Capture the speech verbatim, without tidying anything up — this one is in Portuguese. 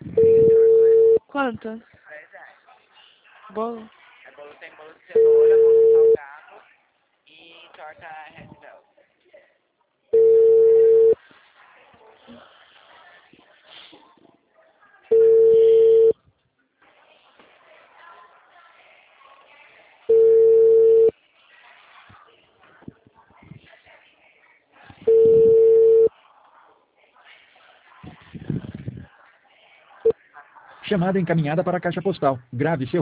Quanto? dez reais. Bolo? É bolo, tem bolo de cenoura, bolo salgado e torta red velvet. Chamada encaminhada para a caixa postal. Grave seu